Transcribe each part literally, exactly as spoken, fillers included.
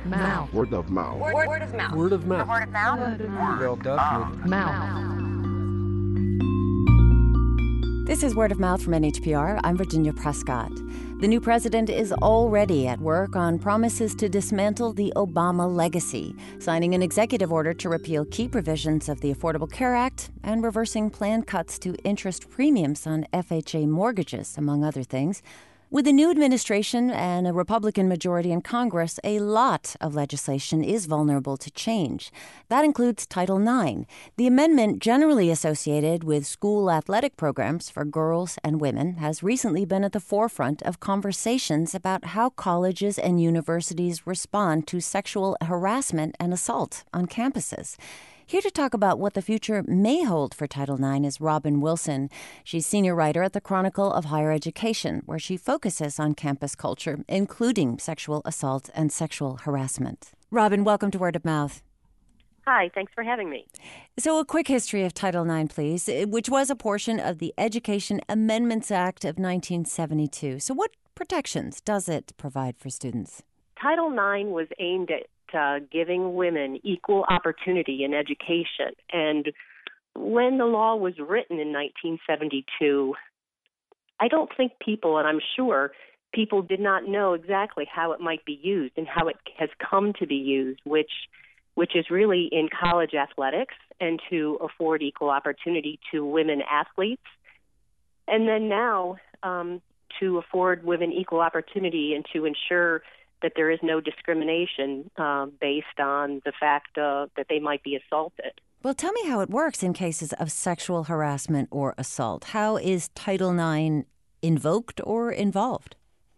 Mouth. Word of mouth. Word, word of mouth. Word of mouth. Word of mouth. Word of Well, definitely. mouth. This is Word of Mouth from N H P R. I'm Virginia Prescott. The new president is already at work on promises to dismantle the Obama legacy, signing an executive order to repeal key provisions of the Affordable Care Act and reversing planned cuts to interest premiums on F H A mortgages, among other things. With the new administration and a Republican majority in Congress, a lot of legislation is vulnerable to change. That includes Title nine, the amendment generally associated with school athletic programs for girls and women has recently been at the forefront of conversations about how colleges and universities respond to sexual harassment and assault on campuses. Here to talk about what the future may hold for Title nine is Robin Wilson. She's senior writer at the Chronicle of Higher Education, where she focuses on campus culture, including sexual assault and sexual harassment. Robin, welcome to Word of Mouth. Hi, thanks for having me. So a quick history of Title nine, please, which was a portion of the Education Amendments Act of nineteen seventy-two. So what protections does it provide for students? Title nine was aimed at uh, giving women equal opportunity in education. And when the law was written in nineteen seventy-two, I don't think people, and I'm sure people did not know exactly how it might be used and how it has come to be used, which which is really in college athletics and to afford equal opportunity to women athletes. And then now um, to afford women equal opportunity and to ensure that there is no discrimination uh, based on the fact uh, that they might be assaulted. Well, tell me how it works in cases of sexual harassment or assault. How is Title nine invoked or involved?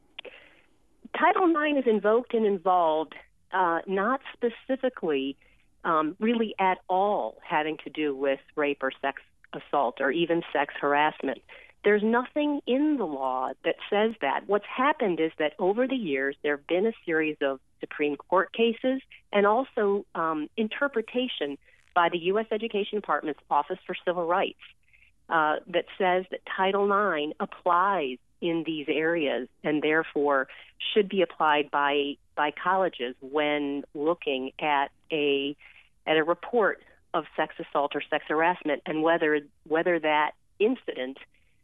Title nine is invoked and involved uh, not specifically um, really at all having to do with rape or sex assault or even sex harassment. There's nothing in the law that says that. What's happened is that over the years, there have been a series of Supreme Court cases and also um, interpretation by the U S Education Department's Office for Civil Rights uh, that says that Title nine applies in these areas and therefore should be applied by by colleges when looking at a at a report of sex assault or sex harassment and whether whether that incident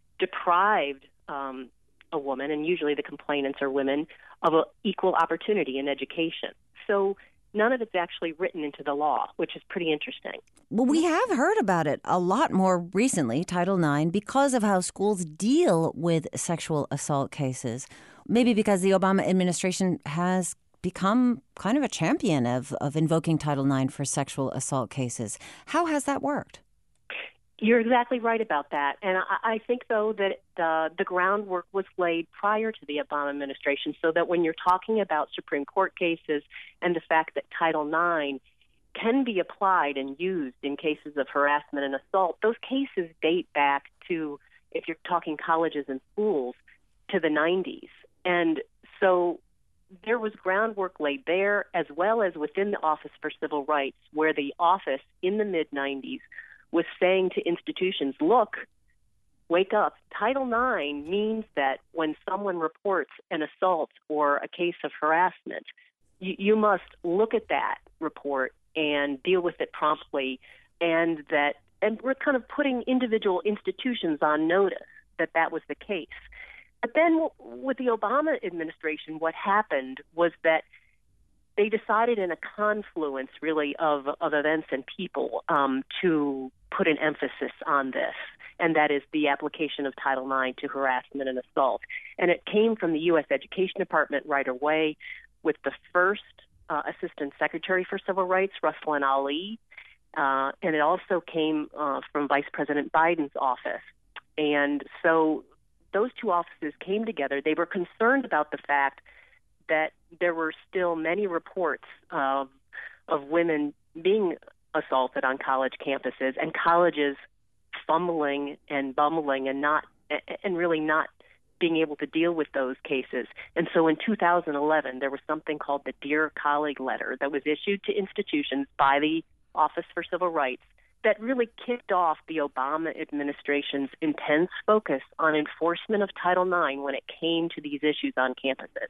deprived um, a woman, and usually the complainants are women, of a equal opportunity in education. So none of it's actually written into the law, which is pretty interesting. Well, we have heard about it a lot more recently, Title nine, because of how schools deal with sexual assault cases. Maybe because the Obama administration has become kind of a champion of, of invoking Title nine for sexual assault cases. How has that worked? You're exactly right about that. And I, I think, though, that uh, the groundwork was laid prior to the Obama administration so that when you're talking about Supreme Court cases and the fact that Title nine can be applied and used in cases of harassment and assault, those cases date back to, if you're talking colleges and schools, to the nineties. And so there was groundwork laid there as well as within the Office for Civil Rights, where the office in the mid-nineties was saying to institutions, look, wake up. Title nine means that when someone reports an assault or a case of harassment, you, you must look at that report and deal with it promptly, and that and we're kind of putting individual institutions on notice that that was the case. But then with the Obama administration, what happened was that they decided in a confluence, really, of, of events and people um, to put an emphasis on this, and that is the application of Title nine to harassment and assault. And it came from the U S Education Department right away with the first uh, Assistant Secretary for Civil Rights, Ruslan Ali, uh, and it also came uh, from Vice President Biden's office. And so those two offices came together. They were concerned about the fact that there were still many reports of of women being assaulted on college campuses and colleges fumbling and bumbling and not and really not being able to deal with those cases. And so in two thousand eleven, there was something called the Dear Colleague Letter that was issued to institutions by the Office for Civil Rights that really kicked off the Obama administration's intense focus on enforcement of Title nine when it came to these issues on campuses.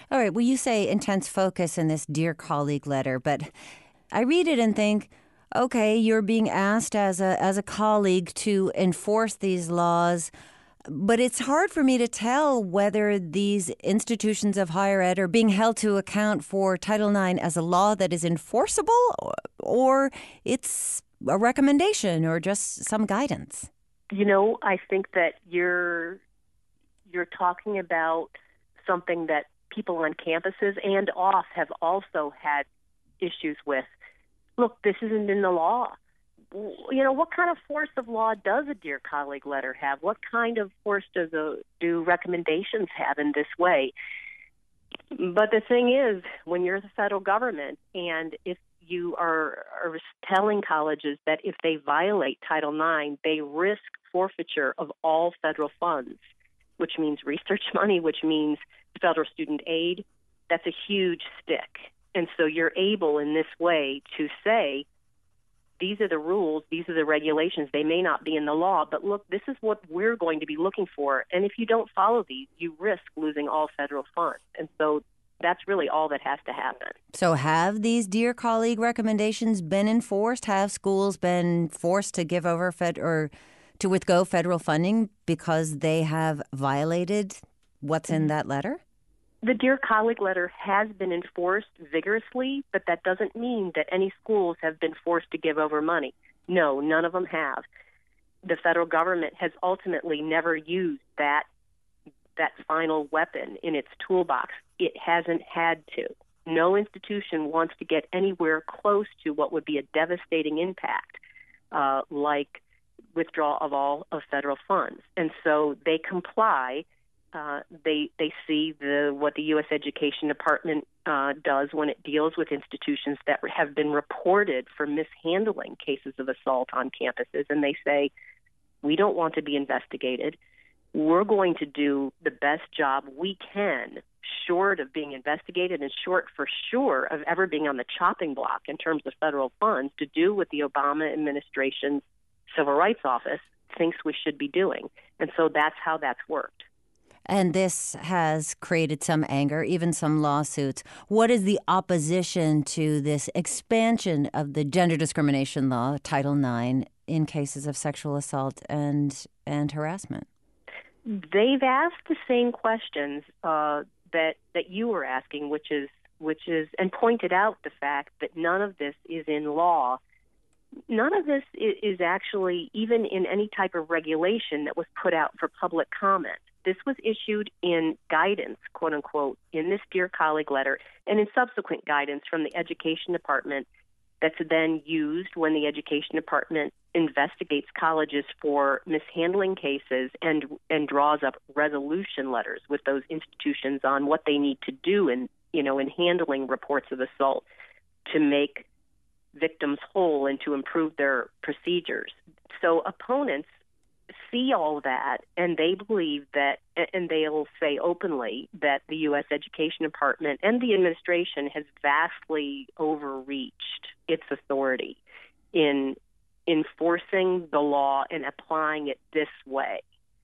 All right. Well, you say intense focus in this Dear Colleague letter, but I read it and think, okay, you're being asked as a as a colleague to enforce these laws, but it's hard for me to tell whether these institutions of higher ed are being held to account for Title nine as a law that is enforceable, or, or it's a recommendation or just some guidance. You know, I think that you're you're talking about something that people on campuses and off have also had issues with. Look, this isn't in the law. You know, what kind of force of law does a Dear Colleague letter have? What kind of force does a, do recommendations have in this way? But the thing is, when you're the federal government, and if you are, are telling colleges that if they violate Title nine, they risk forfeiture of all federal funds, which means research money, which means federal student aid, that's a huge stick. And so you're able in this way to say, these are the rules, these are the regulations, they may not be in the law, but look, this is what we're going to be looking for. And if you don't follow these, you risk losing all federal funds. And so that's really all that has to happen. So have these Dear Colleague recommendations been enforced? Have schools been forced to give over fed or to withgo federal funding because they have violated what's in that letter? The Dear Colleague letter has been enforced vigorously, but that doesn't mean that any schools have been forced to give over money. No, none of them have. The federal government has ultimately never used that that final weapon in its toolbox. It hasn't had to. No institution wants to get anywhere close to what would be a devastating impact, uh, like withdrawal of all of federal funds. And so they comply. Uh, they they see the what the U S Education Department uh, does when it deals with institutions that have been reported for mishandling cases of assault on campuses, and they say, we don't want to be investigated. We're going to do the best job we can, short of being investigated and short for sure of ever being on the chopping block in terms of federal funds, to do what the Obama administration's Civil Rights Office thinks we should be doing. And so that's how that's worked. And this has created some anger, even some lawsuits. What is the opposition to this expansion of the gender discrimination law, Title nine, in cases of sexual assault and and harassment? They've asked the same questions uh, that that you were asking, which is which is, and pointed out the fact that none of this is in law. None of this is actually even in any type of regulation that was put out for public comment. This was issued in guidance, quote unquote, in this Dear Colleague letter, and in subsequent guidance from the Education Department that's then used when the Education Department investigates colleges for mishandling cases and and draws up resolution letters with those institutions on what they need to do in, you know, in handling reports of assault to make victims whole and to improve their procedures. So opponents see all that, and they believe that, and they'll say openly that the U S Education Department and the administration has vastly overreached its authority in enforcing the law and applying it this way.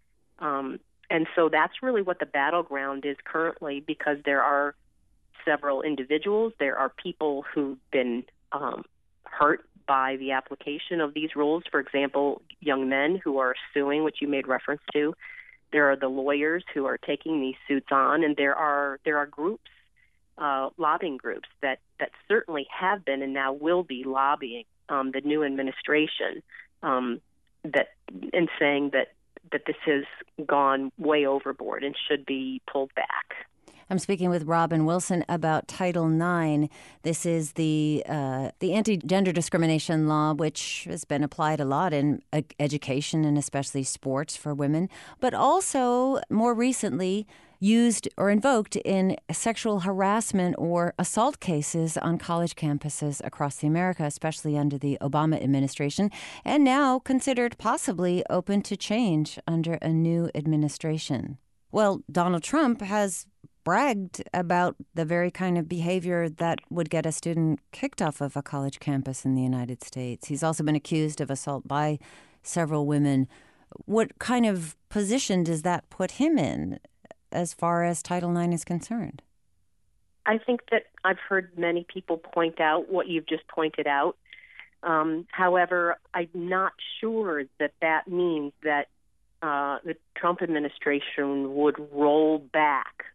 Um, and so that's really what the battleground is currently, because there are several individuals, there are people who've been um, hurt by the application of these rules. For example, young men who are suing, which you made reference to. There are the lawyers who are taking these suits on, and there are there are groups, uh, lobbying groups that, that certainly have been and now will be lobbying um, the new administration, um, that and saying that that this has gone way overboard and should be pulled back. I'm speaking with Robin Wilson about Title nine. This is the uh, the anti-gender discrimination law, which has been applied a lot in uh, education and especially sports for women, but also more recently used or invoked in sexual harassment or assault cases on college campuses across the America, especially under the Obama administration, and now considered possibly open to change under a new administration. Well, Donald Trump has bragged about the very kind of behavior that would get a student kicked off of a college campus in the United States. He's also been accused of assault by several women. What kind of position does that put him in as far as Title nine is concerned? I think that I've heard many people point out what you've just pointed out. Um, however, I'm not sure that that means that uh, the Trump administration would roll back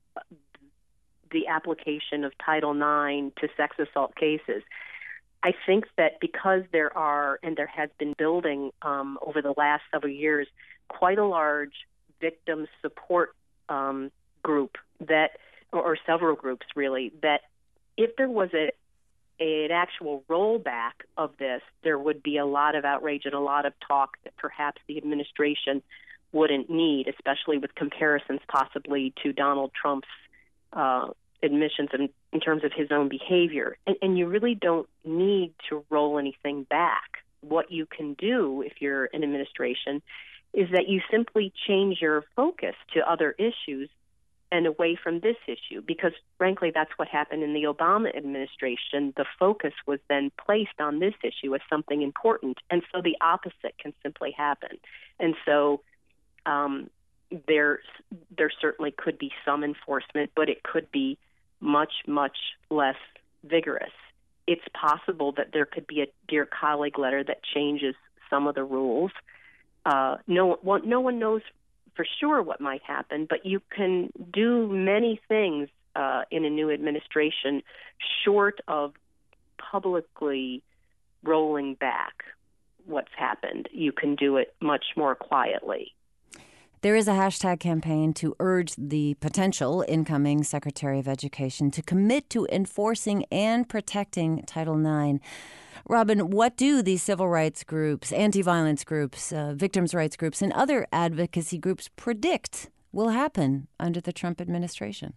the application of Title nine to sex assault cases. I think that because there are, and there has been building um, over the last several years, quite a large victim support um, group that, or, or several groups really, that if there was a an actual rollback of this, there would be a lot of outrage and a lot of talk that perhaps the administration wouldn't need, especially with comparisons possibly to Donald Trump's uh, admissions in, in terms of his own behavior. And, and you really don't need to roll anything back. What you can do if you're an administration is that you simply change your focus to other issues and away from this issue, because frankly, that's what happened in the Obama administration. The focus was then placed on this issue as something important, and so the opposite can simply happen. And so um, there, there certainly could be some enforcement, but it could be much, much less vigorous. It's possible that there could be a dear colleague letter that changes some of the rules. Uh, no, well, no one knows for sure what might happen, but you can do many things uh, in a new administration short of publicly rolling back what's happened. You can do it much more quietly. There is a hashtag campaign to urge the potential incoming Secretary of Education to commit to enforcing and protecting Title nine. Robin, what do these civil rights groups, anti-violence groups, uh, victims' rights groups, and other advocacy groups predict will happen under the Trump administration?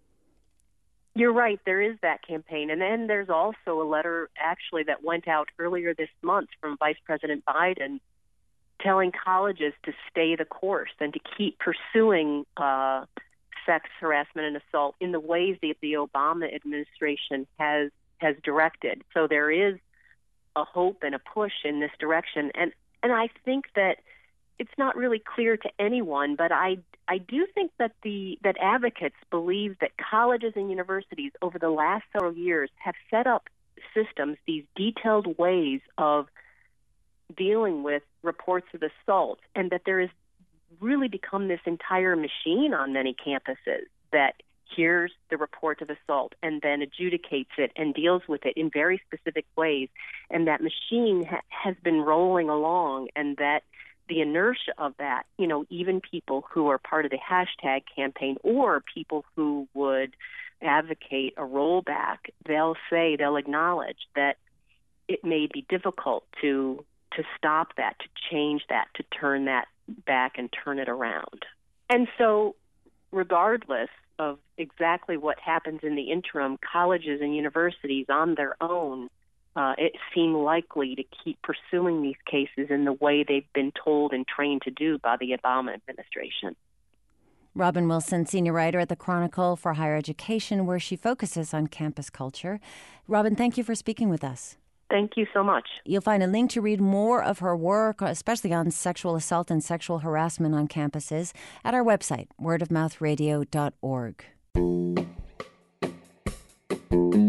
You're right. There is that campaign. And then there's also a letter actually that went out earlier this month from Vice President Biden telling colleges to stay the course and to keep pursuing uh, sex harassment and assault in the ways that the Obama administration has has directed. So there is a hope and a push in this direction. And and I think that it's not really clear to anyone, but I I do think that the that advocates believe that colleges and universities over the last several years have set up systems, these detailed ways of dealing with reports of assault, and that there has really become this entire machine on many campuses that hears the report of assault and then adjudicates it and deals with it in very specific ways. And that machine ha- has been rolling along, and that the inertia of that, you know, even people who are part of the hashtag campaign or people who would advocate a rollback, they'll say, they'll acknowledge that it may be difficult to to stop that, to change that, to turn that back and turn it around. And so regardless of exactly what happens in the interim, colleges and universities on their own, uh, it seem likely to keep pursuing these cases in the way they've been told and trained to do by the Obama administration. Robin Wilson, senior writer at the Chronicle for Higher Education, where she focuses on campus culture. Robin, thank you for speaking with us. Thank you so much. You'll find a link to read more of her work, especially on sexual assault and sexual harassment on campuses, at our website, word of mouth radio dot org.